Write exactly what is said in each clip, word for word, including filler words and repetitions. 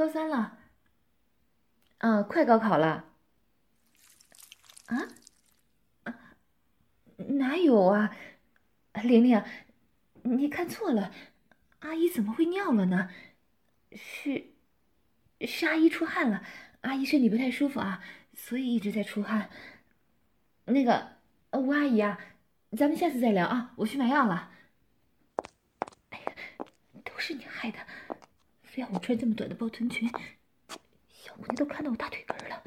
高三了。嗯，快高考了。啊？哪有啊，玲玲，你看错了，阿姨怎么会尿了呢？是，是阿姨出汗了，阿姨身体不太舒服啊，所以一直在出汗。那个，吴阿姨啊，咱们下次再聊啊，我去买药了。哎呀，都是你害的，非要我穿这么短的包臀裙，小姑娘都看到我大腿根了。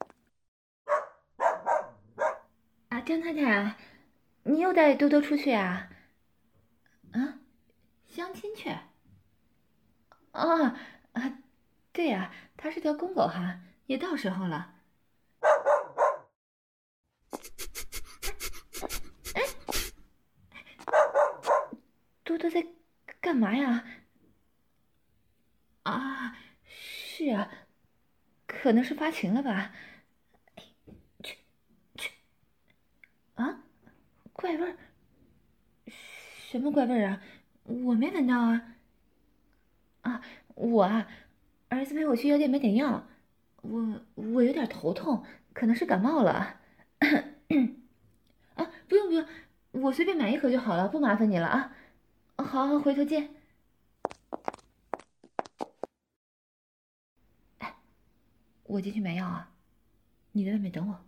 啊，张太太，你又带多多出去啊？啊，相亲去？啊啊，对呀、啊，它是条公狗哈，也到时候了。哎，多多在干嘛呀？啊，是啊，可能是发情了吧？哎，去去啊，怪味儿？什么怪味儿啊？我没闻到啊。啊，我啊，儿子陪我去药店买点药，我我有点头痛，可能是感冒了。啊，不用不用，我随便买一盒就好了，不麻烦你了啊。好，好，回头见。哎，我进去买药啊，你在外面等我。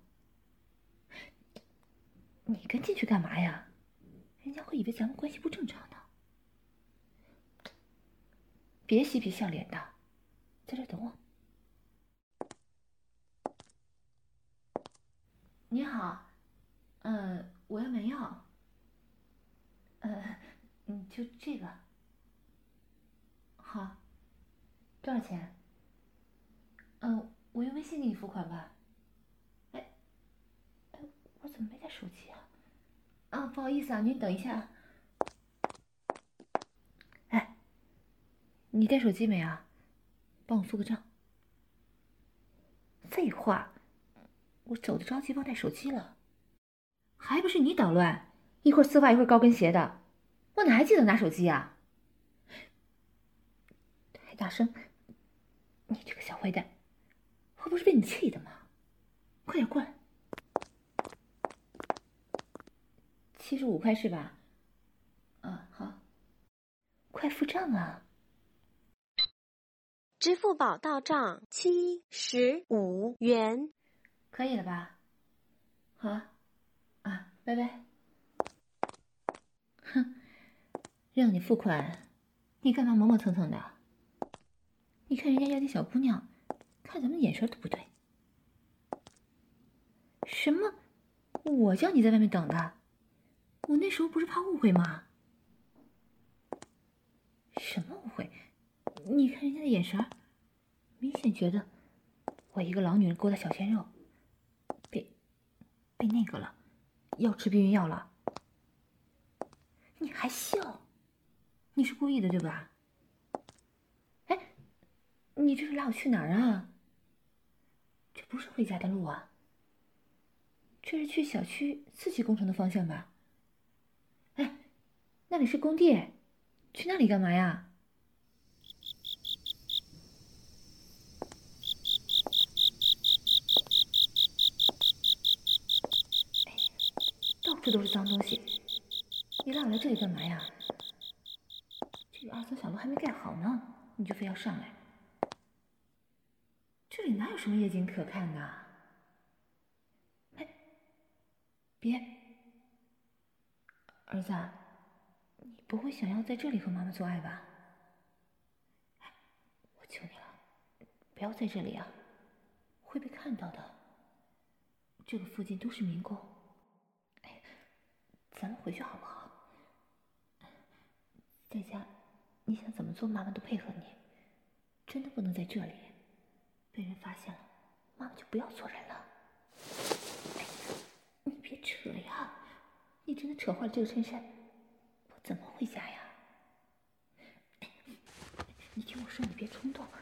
你跟进去干嘛呀？人家会以为咱们关系不正常呢。别嬉皮笑脸的，在这等我。你好，呃，我要买药。呃，嗯，就这个。好，多少钱？嗯、呃，我用微信给你付款吧。哎，哎，我怎么没带手机啊？啊，不好意思啊，您等一下。哎，你带手机没啊？帮我付个账。废话，我走的着急，忘带手机了。还不是你捣乱，一会儿丝袜，一会儿高跟鞋的，我哪还记得拿手机啊？还大声！你这个小坏蛋，我不是被你气的吗？快点过来！七十五块是吧？啊，好，快付账啊！ 支付宝到账七十五元， 可以了吧？好啊，拜拜。哼，让你付款，你干嘛磨磨蹭蹭的？你看人家药店小姑娘，看咱们眼神都不对。什么？我叫你在外面等的？我那时候不是怕误会吗？什么误会？你看人家的眼神，明显觉得我一个老女人勾搭小鲜肉，被被那个了，要吃避孕药了。你还笑？你是故意的对吧？哎，你这是拉我去哪儿啊？这不是回家的路啊，这是去小区四期工程的方向吧？哎，那里是工地，去那里干嘛呀？到处都是脏东西，你拉我来这里干嘛呀？这个二层小楼还没盖好呢，你就非要上来？这里哪有什么夜景可看的？哎，别，儿子，你不会想要在这里和妈妈做爱吧？我求你了，不要在这里啊，会被看到的。这个附近都是民工。哎，咱们回去好不好？在家，你想怎么做，妈妈都配合你。真的不能在这里，被人发现了，妈妈就不要做人了。哎，你别扯呀！你真的扯坏了这个衬衫，我怎么回家呀？你听我说，你别冲动。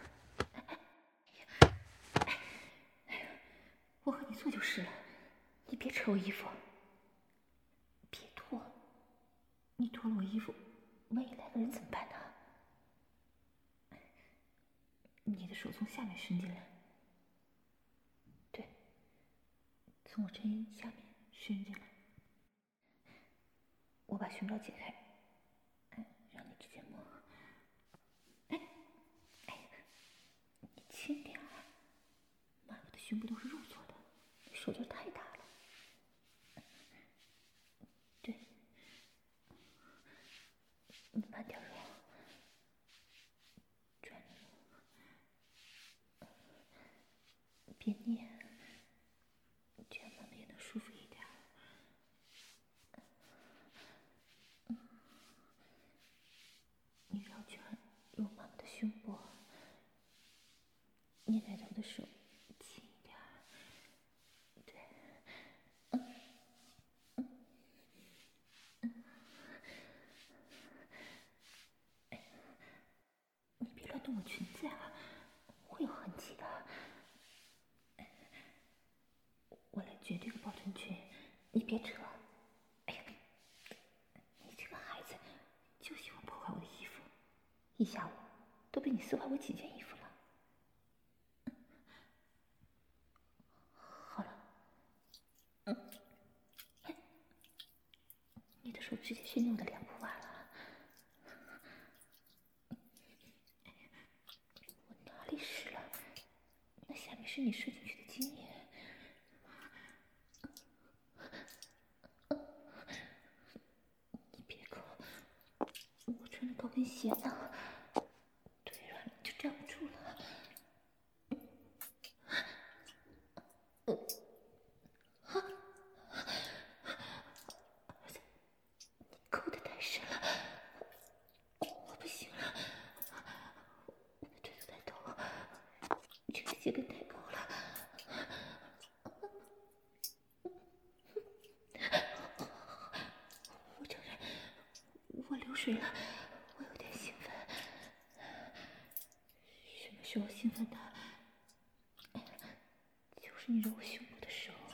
我和你做就是了，你别扯我衣服，别脱，你脱了我衣服，万一来个人怎么办呢？ 你的手从下面伸进来，对，从我衬衣下面伸进来。我把胸罩解开，哎，让你直接摸。哎，哎，你轻点啊！妈，我的胸部都是肉做的，你手劲太大了。对，你慢点揉，转揉，别捏，这样妈妈也能舒服一点。你绕圈揉妈妈的胸部，捏奶头的手轻一点。对，嗯嗯嗯，哎，你别乱动我裙子啊，会有痕迹的。我来卷这个包臀裙，你别扯。哎呀，你这个孩子就喜欢破坏我的衣服，一下午都被你撕坏我几件衣服了。好了，嗯，哎，你的手直接去捏我的两裤袜了。我哪里湿了？那下面是你射进去的精液。你别抠，我穿着高跟鞋呢，腿软了就站不住了。嗯，啊，儿子，你抠得太深了，我不行了，我的腿都在抖，这个鞋跟太高了。我承认，我流水了，我有点兴奋。什么时候兴奋的？就是你揉我胸部的时候啊！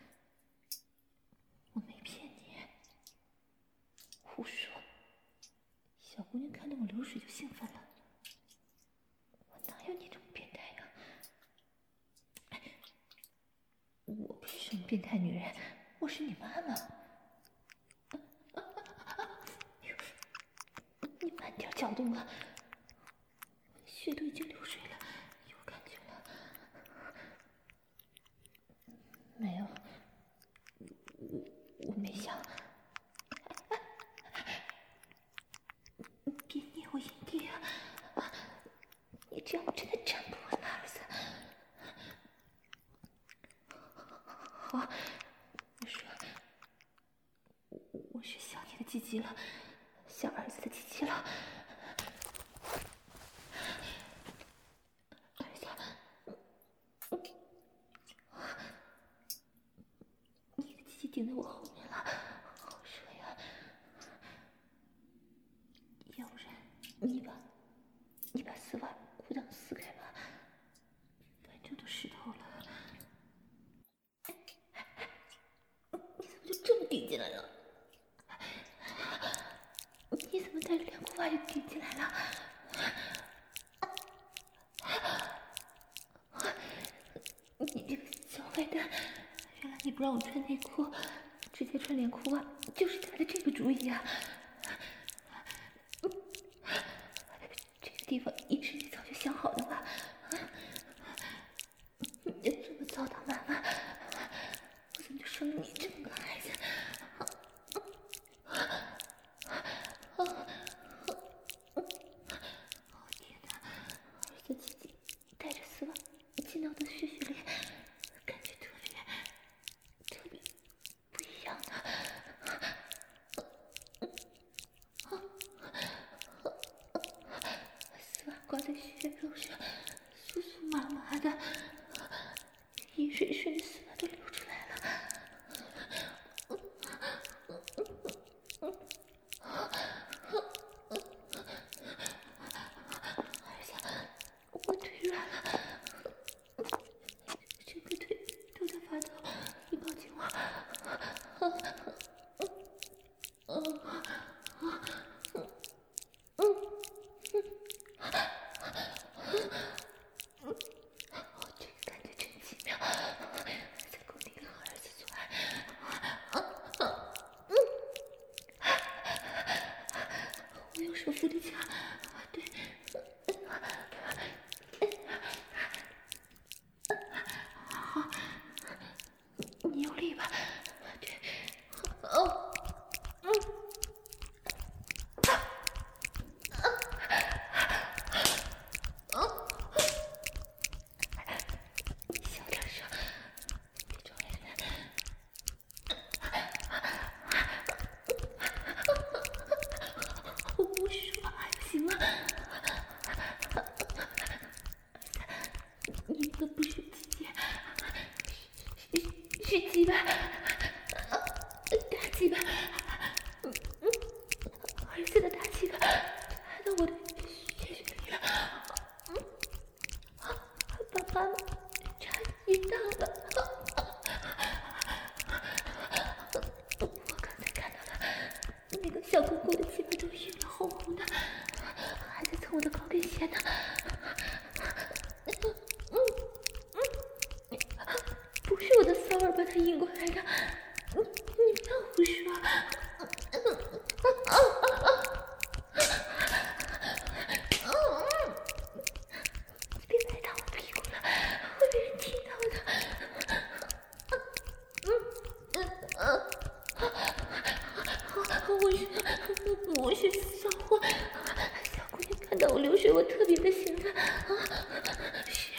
我没骗你，胡说！小姑娘看到我流水就兴奋了，我哪有你这么变态呀？哎，我不是什么变态女人，我是你妈妈。你慢点搅动啊！血都已经流水了，有感觉了。没有，我我没想。别捏我阴蒂啊！你这样我真的站不稳了，儿子。好，我说，我是想你的鸡鸡了，想儿子的鸡鸡了。儿子，你的鸡鸡顶在我后面了，好热呀！要不然你把你把丝袜裤裆撕开吧，反正都湿透了。你怎么就这么顶进来了？你怎么带着两裤袜就顶进来了？你这个小坏蛋！原来你不让我穿内裤，直接穿连裤袜，就是打的这个主意啊！这个地方一直你早就想好的吧？你就这么糟蹋妈妈，我怎么就生了你这么个孩子？哦天哪！儿子自己带着丝袜进到我的血血里，感觉特别特别不一样的。丝袜挂在血肉上，酥酥麻麻的，饮水顺着丝袜都流出来了。儿子，我腿软了，整个腿都在发抖，你抱紧我。 妈妈差一到了。我刚才看到了那个小姑姑的鸡巴都晕了，红红的，还在蹭我的高跟鞋呢。不是我的骚味把他引过来的，你你不要胡说。别拍到我屁股了，会被人听到的。我是我是骚货，小姑娘看到我流水，我特别的兴奋。是。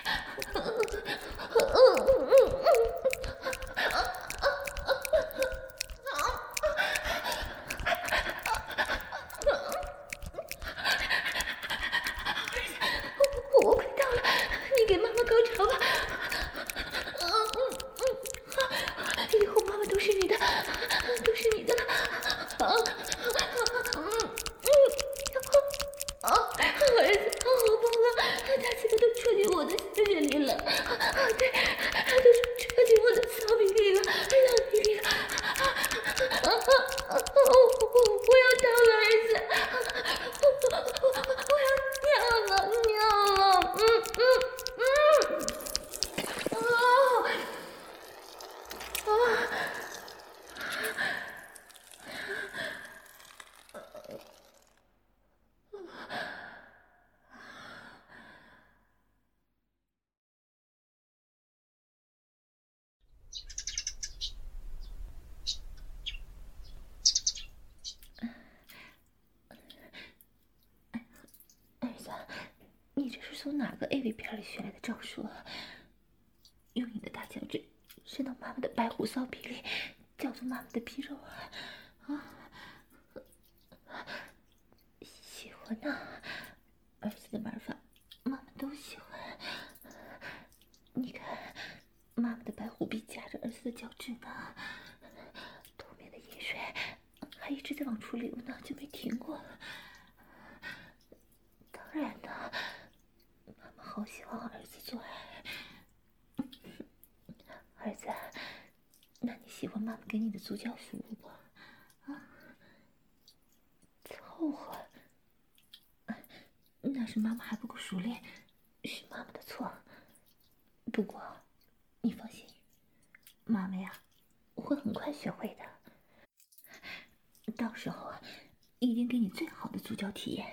我快到了，你给妈妈高潮吧。以后妈妈都是你的，都是你的了。儿子，好棒啊！他现在都戳进我的血里了，对，他都戳进我的骚逼里了，老逼里了。我要到了，儿子，我要尿了，尿了，嗯嗯嗯，啊啊！儿子，你这是从哪个 A V 片里学来的招数啊？用你的大脚趾伸到妈妈的白虎骚皮里，叫做妈妈的皮肉啊！啊，喜欢呐、啊，儿子的玩法，妈妈都喜欢。你看，妈妈的白虎臂夹着儿子的脚趾呢，透明的饮水还一直在往出流呢，就没停过。当然呢，妈妈好喜欢儿子做爱。儿子，那你喜欢妈妈给你的足交服务不？啊，凑合。那是妈妈还不够熟练，是妈妈的错。不过，你放心，妈妈呀，我会很快学会的。到时候啊，一定给你最好的足交体验。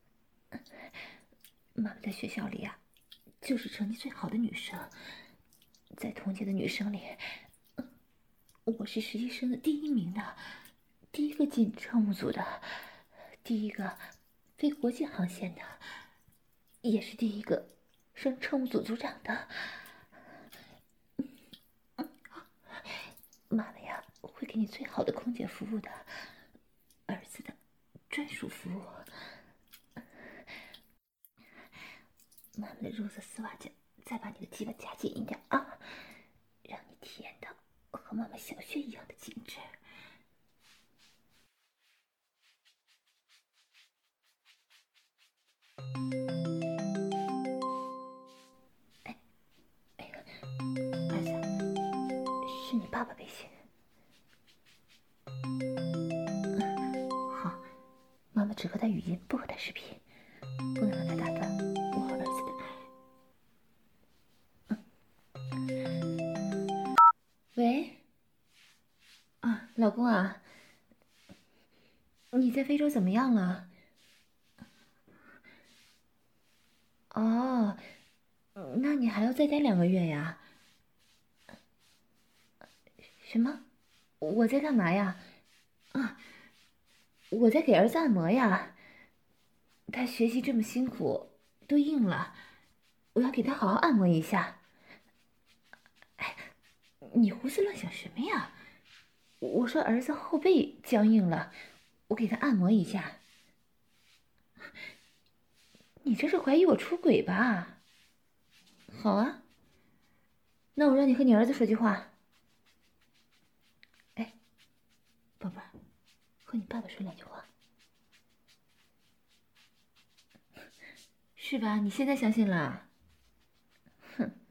妈妈在学校里啊，就是成绩最好的女生，在同届的女生里，我是实习生的第一名的，第一个进乘务组的，第一个飞国际航线的，也是第一个升乘务组组长的。妈妈呀，会给你最好的空姐服务的，儿子的专属服务。妈妈的肉色丝袜脚，再把你的鸡巴夹紧一点啊，让你体验到和妈妈小穴一样的紧致。哎，哎呀，儿子，是你爸爸微信。嗯，好，妈妈只和他语音，不和他视频，不能让他打断我和儿子的爱。嗯，喂，啊，老公啊，你在非洲怎么样了？哦，那你还要再待两个月呀？什么？我在干嘛呀？啊，我在给儿子按摩呀。他学习这么辛苦，都硬了，我要给他好好按摩一下。哎，你胡思乱想什么呀？我说儿子后背僵硬了，我给他按摩一下。你这是怀疑我出轨吧？好啊，那我让你和你儿子说句话。哎，宝贝儿，和你爸爸说两句话。是吧？你现在相信了？哼。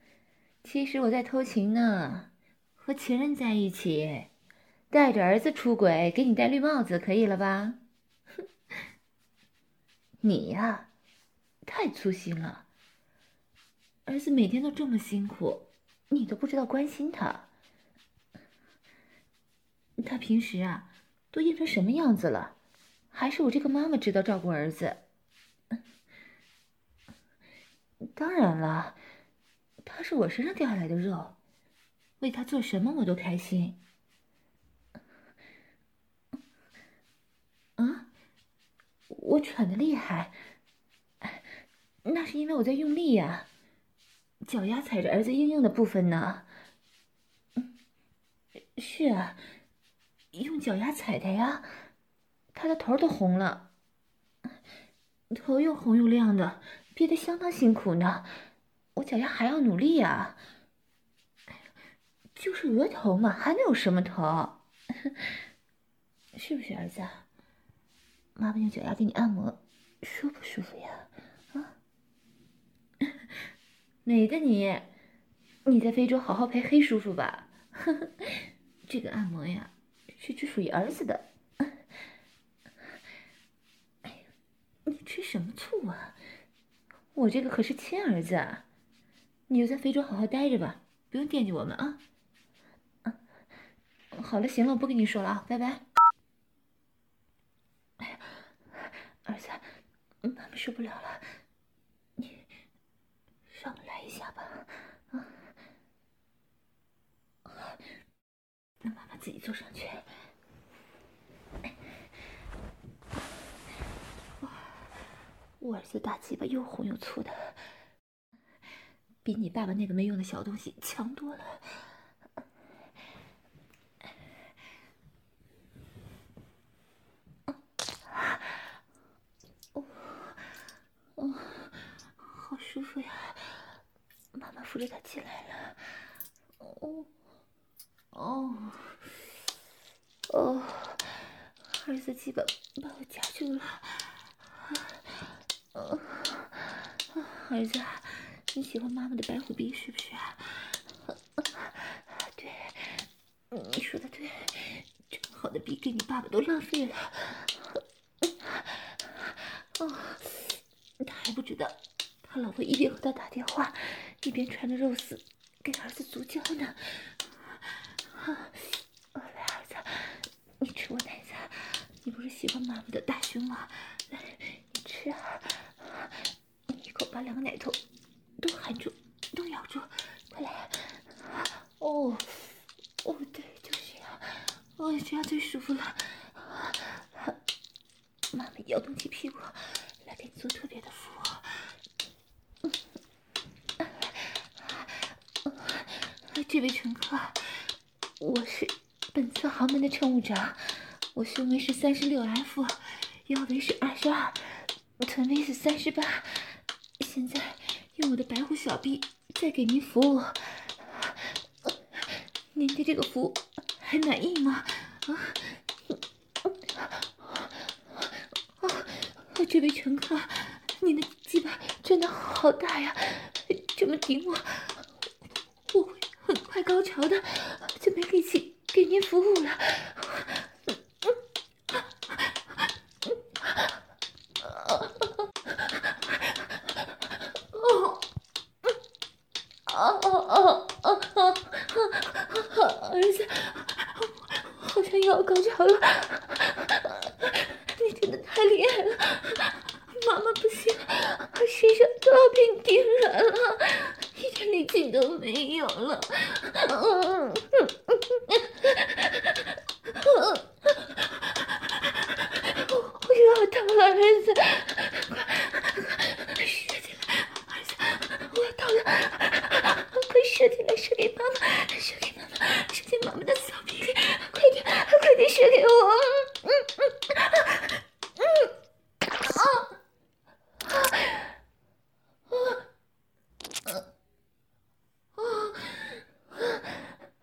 其实我在偷情呢，和情人在一起，带着儿子出轨，给你戴绿帽子，可以了吧？你呀，太粗心了。儿子每天都这么辛苦，你都不知道关心他。他平时啊，都硬成什么样子了，还是我这个妈妈知道照顾儿子。当然了，他是我身上掉下来的肉，为他做什么我都开心。啊，我喘得厉害，那是因为我在用力呀，脚丫踩着儿子硬硬的部分呢。是啊，用脚丫踩的呀，他的头都红了，头又红又亮的，憋得相当辛苦呢。我脚丫还要努力呀。就是额头嘛，还能有什么疼？是不是儿子？妈妈用脚丫给你按摩，舒不舒服呀？啊？美的你，你在非洲好好陪黑叔叔吧。这个按摩呀，是只属于儿子的。哎呀，你吃什么醋啊？我这个可是亲儿子啊！你就在非洲好好待着吧，不用惦记我们啊。啊，好了，行了，我不跟你说了啊，拜拜。哎呀，儿子，妈妈受不了了，你让我来一下吧。啊，让妈妈自己坐上去。哇，我儿子大鸡巴又红又粗的，比你爸爸那个没用的小东西强多了。哦，哦，好舒服呀！妈妈扶着他起来了。哦，哦，哦，儿子鸡巴把我夹住了。哦，儿子，你喜欢妈妈的白虎逼是不是啊？对，你说的对，这么好的逼给你爸爸都浪费了。哦，他还不知道，他老婆一边和他打电话，一边穿着肉丝给儿子足胶呢。来，儿子，你吃我奶子，你不是喜欢妈妈的大胸吗？来，你吃啊！你一口把两个奶头都含住，都咬住，快来！哦，哦，对，就是这样，哦，这样最舒服了。妈妈摇动起屁股来给你做特别的服务。这位乘客，我是本次航班的乘务长，我胸围是三十六 F， 腰围是二十二，臀围是三十八。现在用我的白虎小臂在给您服务，您对这个服务还满意吗？啊？哦，这位乘客，您的鸡巴真的好大呀！这么顶我，我会很快高潮的，就没力气给您服务了。哦，哦哦哦哦！儿子，好像又要高潮了，你真的太厉害了，妈妈不行，身上都要被你叮软了，一点力气都没有了。嗯嗯我又要到了，儿子，快射进来，儿子，我要到了，快射进来，射给妈妈，射给妈妈，射进妈妈的骚逼里，快点，快点射给我！嗯嗯嗯啊啊啊啊！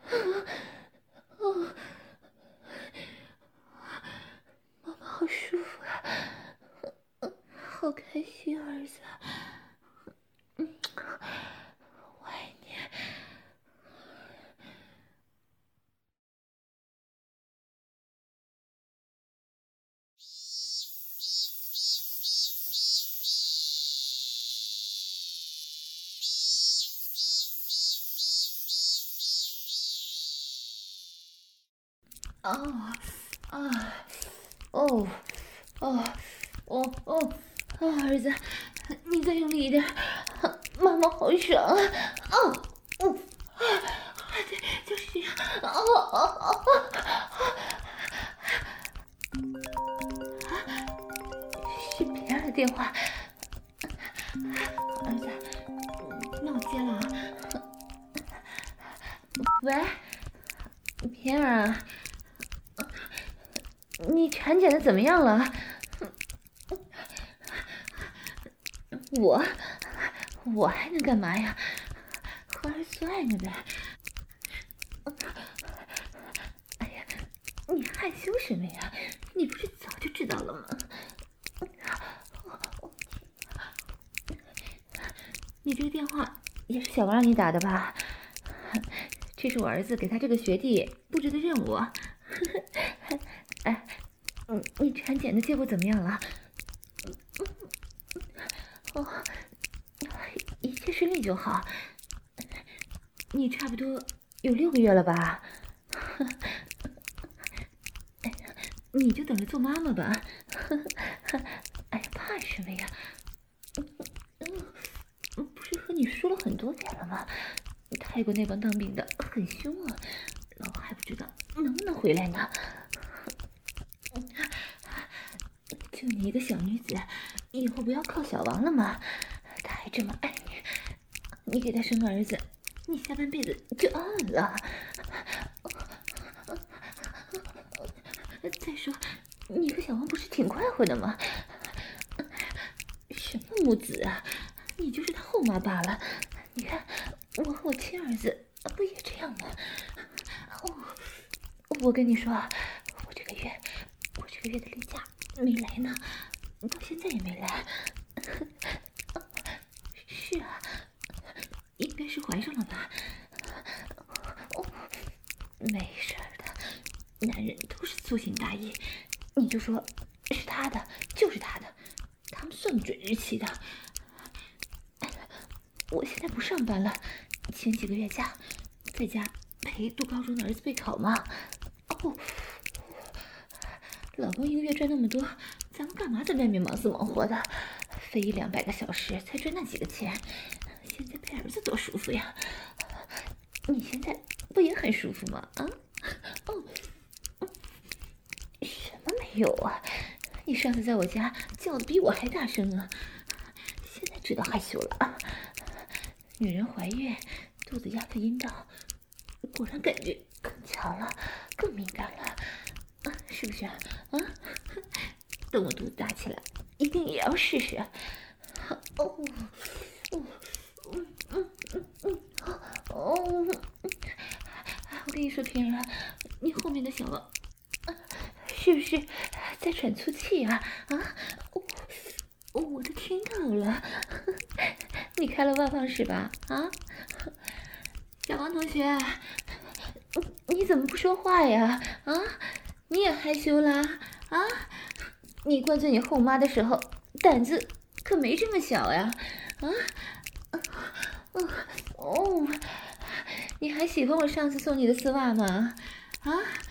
啊啊哦哦哦哦啊！儿子，你再用力一点，妈妈好爽啊！啊嗯啊，对，就是这样。啊啊啊啊！是别人的电话，儿子，那我接了啊。喂，平儿啊，你产检的怎么样了？我我还能干嘛呀？和儿子爱呢呗。哎呀，你害羞什么呀？你不是早就知道了吗？你这个电话也是小王让你打的吧？这是我儿子给他这个学弟布置的任务。哎，你产检的结果怎么样了？哦，一切顺利就好。你差不多有六个月了吧？你就等着做妈妈吧。哎呀，怕什么呀？不是和你说了很多遍了吗？泰国那帮当兵的很凶啊，老婆还不知道能不能回来呢。就你一个小女子，以后不要靠小王了吗？他还这么爱你，你给他生个儿子，你下半辈子就安了。再说，你和小王不是挺快活的吗？什么母子啊，你就是他后妈罢了。你看，我和我亲儿子不也这样吗？哦，我跟你说，我这个月，我这个月的例假没来呢，到现在也没来。是啊，应该是怀上了吧？哦，没事的，男人都是粗心大意，你就说是他的，就是他的，他们算不准日期的。我现在不上班了，请几个月假，在家陪读高中的儿子备考嘛。哦，老公一个月赚那么多，咱们干嘛在外面忙死忙活的？飞一两百个小时才赚那几个钱，现在陪儿子多舒服呀！你现在不也很舒服吗？啊？哦，什么没有啊？你上次在我家叫的比我还大声啊！现在知道害羞了啊？女人怀孕，肚子压着阴道，果然感觉更强了，更敏感了，啊，是不是啊？啊，等我肚子大起来，一定也要试试。哦，哦，嗯嗯嗯嗯，哦，我跟你说，平儿，你后面的小王，是不是在喘粗气啊？啊，我我都听到了。你开了外放室吧？啊，小王同学，你怎么不说话呀？啊，你也害羞啦？啊，你灌醉你后妈的时候，胆子可没这么小呀？啊，哦哦，你还喜欢我上次送你的丝袜吗？啊，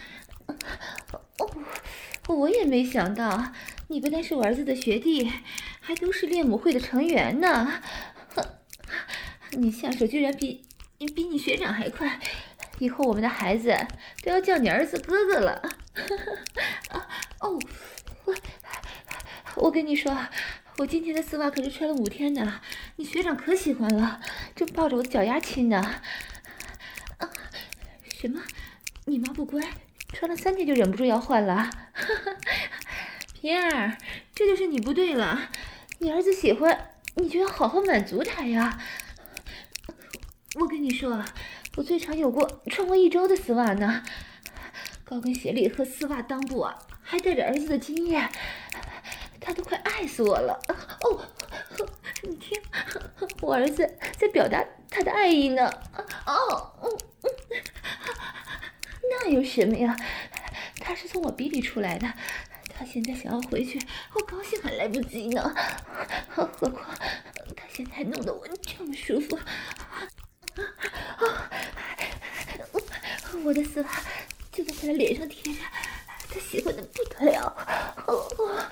哦，我也没想到，你不但是我儿子的学弟，还都是恋母会的成员呢。你下手居然比比你学长还快，以后我们的孩子都要叫你儿子哥哥了。啊哦，我我跟你说，我今天的丝袜可是穿了五天的，你学长可喜欢了，正抱着我的脚丫亲呢。啊，什么？你妈不乖，穿了三天就忍不住要换了？平儿，这就是你不对了，你儿子喜欢，你就要好好满足他呀。我跟你说，我最长有过穿过一周的丝袜呢，高跟鞋里和丝袜裆部啊，还带着儿子的精液，他都快爱死我了。哦，你听，我儿子在表达他的爱意呢。哦，嗯嗯，那有什么呀？他是从我鼻里出来的，他现在想要回去，我高兴还来不及呢。何况他现在弄得我这么舒服。我的丝袜就在在他脸上贴着，他喜欢的不得了。哦哦，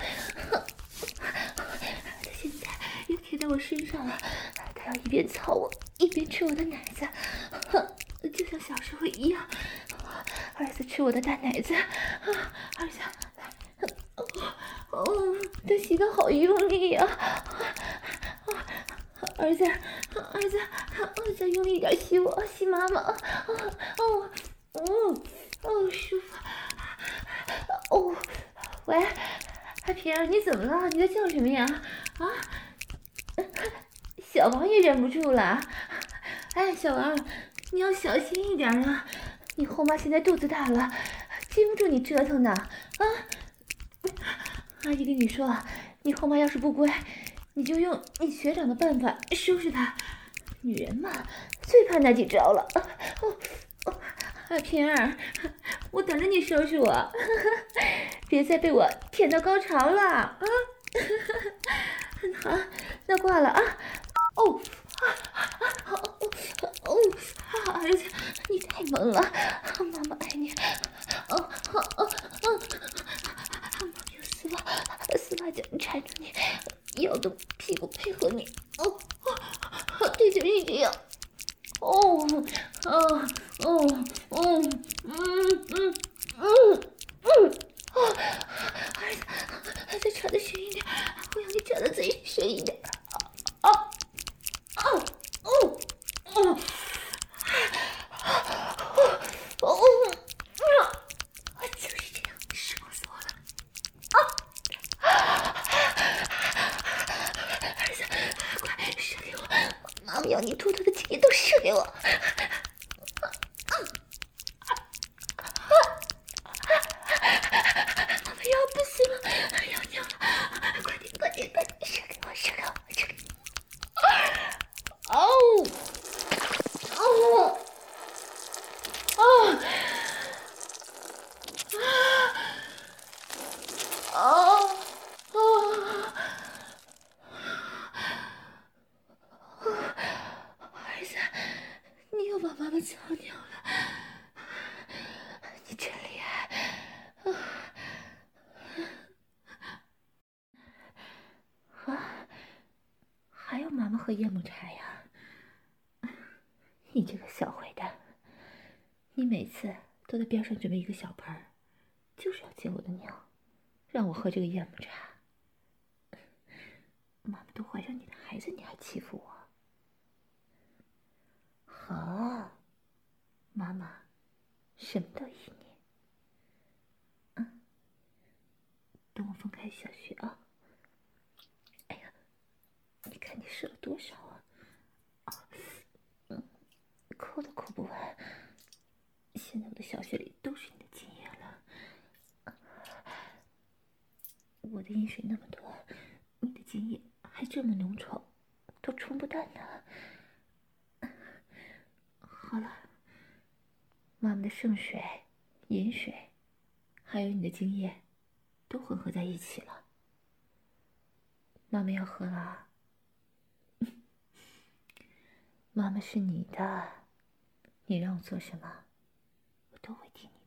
他现在又贴在我身上了，他要一边操我，一边吃我的奶子，就像小时候一样。儿子吃我的大奶子，儿子，哦，他吸的好用力呀、啊！儿子，儿子，再用力一点吸我，吸妈妈！哦哦哦哦，舒服！哦，喂，海平儿，你怎么了？你在叫什么呀？啊？小王也忍不住了。哎，小王，你要小心一点啊！你后妈现在肚子大了，经不住你折腾的啊！阿姨跟你说，你后妈要是不乖，你就用你学长的办法收拾她。女人嘛，最怕那几招了。哦哦，阿平儿，我等着你收拾我，别再被我舔到高潮了啊！好，那挂了啊。哦啊啊哦哦，儿子，你太萌了，妈妈爱你。哦哦哦哦，妈妈用丝袜丝袜脚缠住你，腰跟屁股配合你。哦哦，对，就是这样。哦哦哦哦嗯嗯嗯嗯啊，儿子，再插的深一点，我要你插的再深一点。啊啊哦哦哦哦，就是这样，爽死我了！啊，儿子，快射给我！妈妈要你秃头的精液都射给我！妈妈要不行了，要尿了！快点，快点，快点，射给我，射给我，射给我！哦哦哦哦哦！儿子，你又把妈妈操尿了，你真厉害！啊，还有妈妈喝燕母茶呀？你这个小坏蛋，你每次都在边上准备一个小盆儿，就是要接我的尿，让我喝这个燕母茶。妈妈都怀上你的孩子，你还欺负我？好，妈妈什么都依你。嗯，等我分开小学啊。哎呀，你看你射了多少啊？嗯，抠都抠不完。现在我的小穴里都是你的精液了。我的阴水那么多，你的精液还这么浓稠，都冲不淡呢。好了，妈妈的圣水、饮水，还有你的精液，都混合在一起了。妈妈要喝了啊！妈妈是你的，你让我做什么，我都会听你。